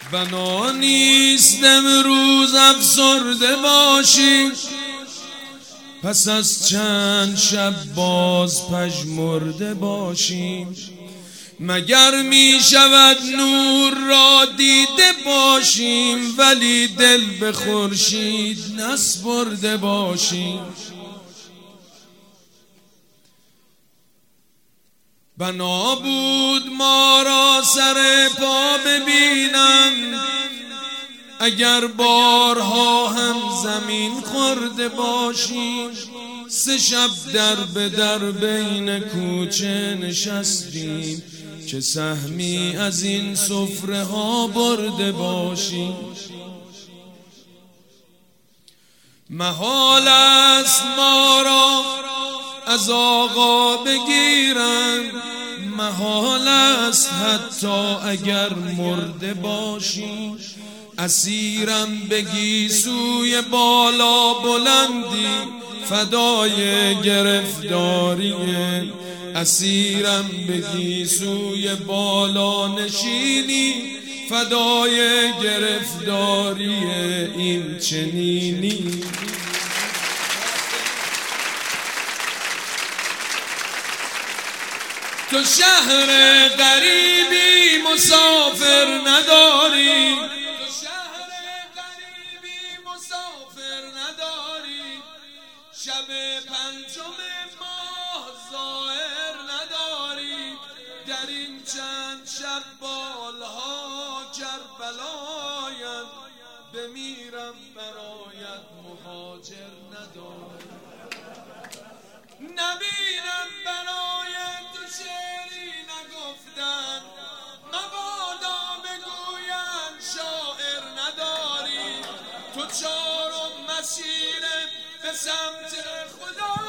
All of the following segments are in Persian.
بنا نیست امروز افسرده باشی، پس از چند شب باز پژمرده باشیم. مگر می شود نور را دیده باشیم، ولی دل به خورشید نسپرده باشیم. بنا بود ما را سر پا ببینند، اگر بارها هم زمین خورده باشیم. 3 شب در به در بین کوچه نشستیم، که سهمی از این سفره ها برده باشیم. محال است ما را از آقا بگیرند، محال است حتی اگر مرده باشیم. اسیرم بگی سوی بالا بلندی، فدای گرفتاری. اسیرم بگی سوی بالا نشینی، فدای گرفتاری این چنینی. تو شهر غریبی مسافر نداری، شب 5 ماه ظاهر نداری. در این چند شب بالها کربلایند، بمیرم برایت مهاجر نداری. نبینم برایت تو شعری نگفتن، مبادا بگویم شاعر نداری. تو 4 مسیر به سمت خدایی،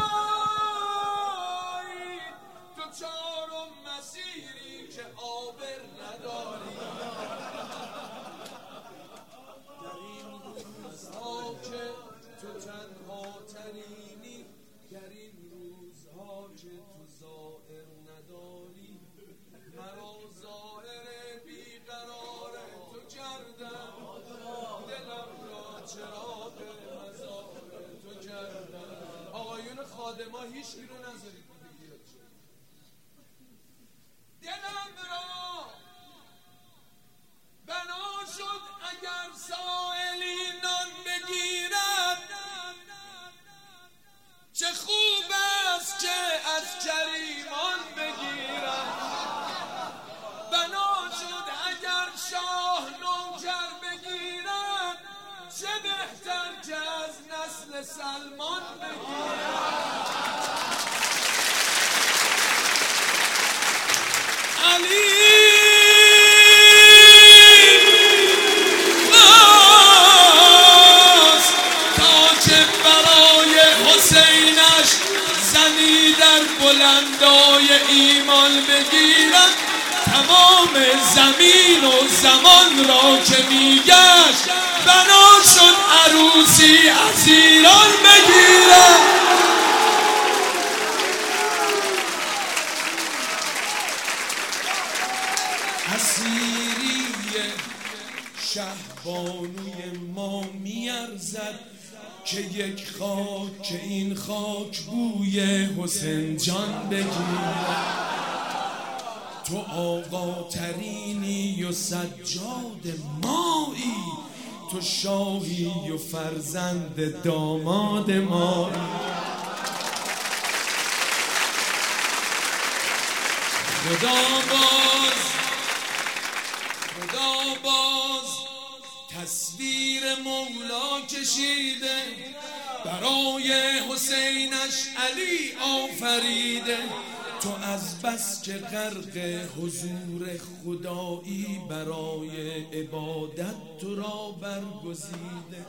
تو 4 مسیری که عابر نداری. در این روزها که تو تنها ترینی، در این روزها که تو ظاهر نداری. مرا ظاهر بیقرار تو کردم، دلم را چراغ مزار تو کردم. آقایون خادما هیچ کی رو نذارید بیاد. دلم را بنا شد اگر سائلی نان بگیرد، چه خوب است که از کریمان بگیرد. بنا شد اگر شاه نوکر بگیرد، چه بهتر که از نسل سلمان بگیرد. علی خواست تا که برای حسینش زنی در بلندای ایمان بگیرد. تمام زمین و زمان را که میگشت، بنا شد عروسی از ایران بگیرد. اسیری شهبانوی ما میارزد، که یک خاک که این خاک بوی حسین جان بگیرد. تو آقا ترینی و سجاد مایی، تو شاهی و فرزند داماد مایی. خدا باز تصویر مولا کشیده، برای حسینش علی آفریده. تو از بس که غرق حضور خدایی، برای عبادت تو را برگزیده.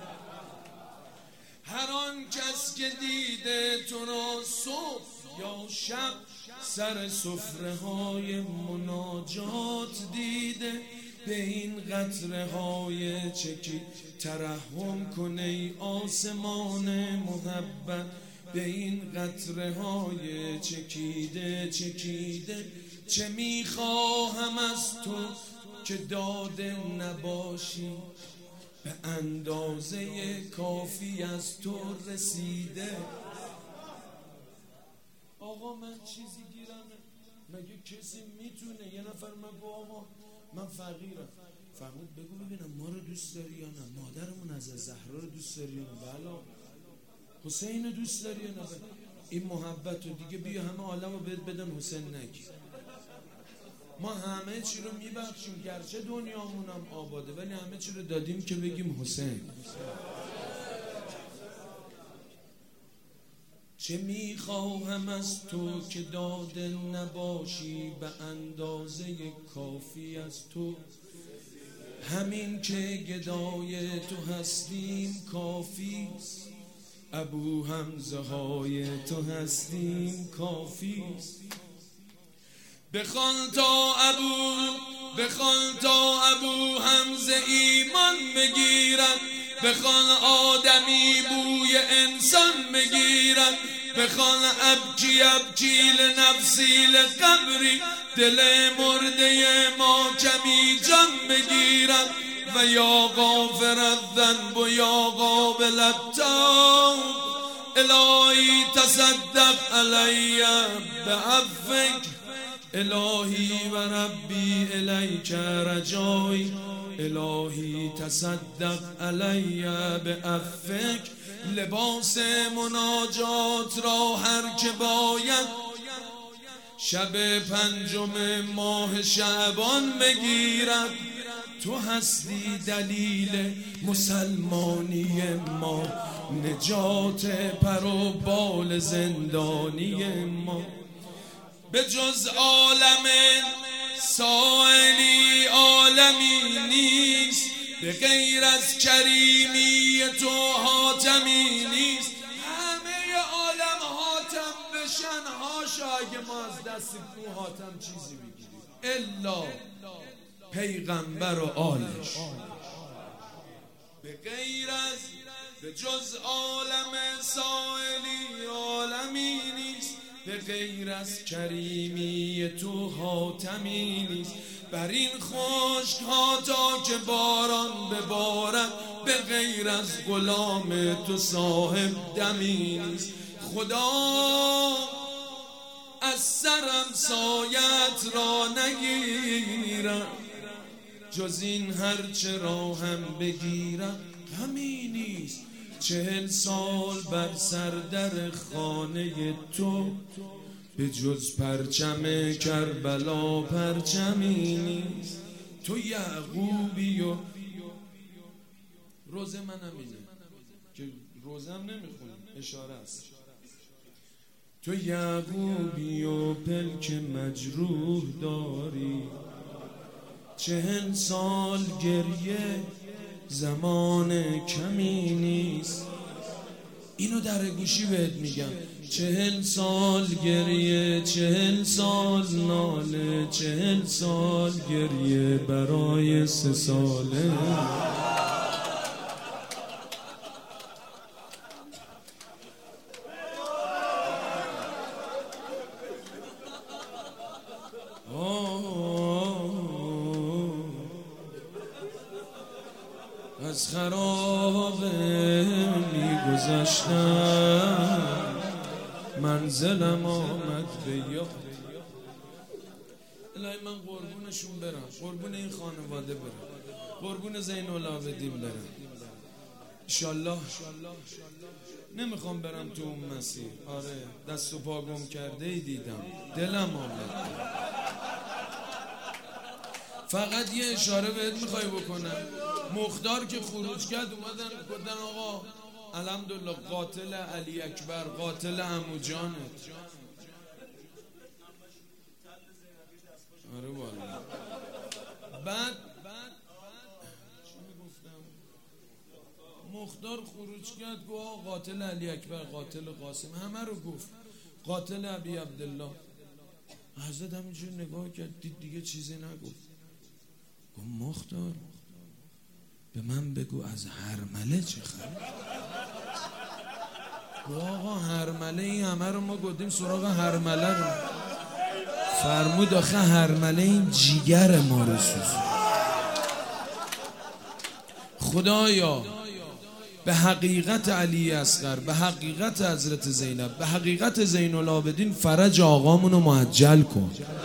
هر آن کس که دیده تو را صبح یا شب، سر سفره های مناجات دیده. به این قطره های چکی ترحم کن ای آسمان محبت. به این قطره های چکیده چه میخواهم از تو که داده نباشی، به اندازه کافی از تو رسیده. آقا من چیزی گیرمه؟ مگه کسی میتونه؟ یه نفر مگه آقا من فقیرم. فرمود بگو ببینم ما رو دوست داری یا نه؟ مادرمون از زهرا رو دوست داری یا نه؟ بله. حسین رو دوست داری یا نه؟ این محبت رو دیگه بیا همه عالم رو بدن حسین نگی. ما همه چی رو میبخشیم، گرچه دنیامون هم آباده، ولی همه چی رو دادیم که بگیم حسین. چه میخواهم از تو که داده نباشی، به اندازه کافی از تو. همین که گدای تو هستیم کافیست، ابو حمزه های تو هستیم کافیست. بخوان تا ابو حمزه ایمان بگیرد، بخوان آدمی بوی انسان بگیرد، بخوان ابکی لنفسی لقبری، دل مرده ما کمی جان بگیرد. و یا غافر الذنب و یا قابل التوب، الهی تصدق علی بعفوک، الهی و ربی الیک رجایی، الهی تصدق علی بعفوک. لباس مناجات را هر که باید، شب 5 ماه شعبان بگیرد. تو هستی دلیل مسلمانی ما، نجات پر و بال زندانی ما. به جز عالم سائلی عالمی نیست، به غیر از کریمی تو حاتمی نیست. همه عالم حاتم بشن، هاشا اگه ما از دست کو حاتم چیزی بگیریم، الا پیغمبر و آلش. به غیر از به جز عالم سائلی عالمی نیست، به غیر از کریمی تو حاتمی نیست. بر این خشک ها تا که باران ببارد، به غیر از غلام تو صاحب دمی نیست. خدا از سرم سایت را نگیرم، جز این هرچه را هم بگیرم غمی نیست. 40 سال بر سر در خانه تو، به جز پرچم کربلا پرچمی نیست. تو یعقوبی و روزه من همینه که روزم نمیخونم، اشاره است. تو یعقوبی و پلک مجروح داری، 40 سال گریه زمان کمی نیست. اینو در گوشی بهت میگم، 40 سال گریه، 40 سال ناله، 40 سال گریه برای 3 ساله. از خرابه میگذشتم، منزلم آمد به یاد. الهی من قربونشون برم، قربون این خانواده برم، قربون زین العابدین برم انشالله. نمیخوام برم تو اون مسیر. آره دست و پا گم کرده ای دیدم، دلم آمد. فقط یه اشاره بهت میخوای بکنم. مختار که خروج کرد اومدن گفتن آقا الحمدلله قاتل علی اکبر، قاتل عمو جانت. آره والا. بعد چی میگفتم؟ مختار خروج کرد گفت قاتل علی اکبر، قاتل قاسم، همه رو گفت، قاتل ابی عبدالله. حضرت همینجور نگاه کرد دید دیگه چیزی نگفت. گفت مختار به من بگو از هرمله چه خبر؟ آقا هرمله این همه رو ما گفتیم سراغ هرمله رو. فرمود آخه هرمله این جیگر ما رو سوزون. خدایا به حقیقت علی اصغر، به حقیقت حضرت زینب، به حقیقت زین العابدین فرج آقامونو معجل کن.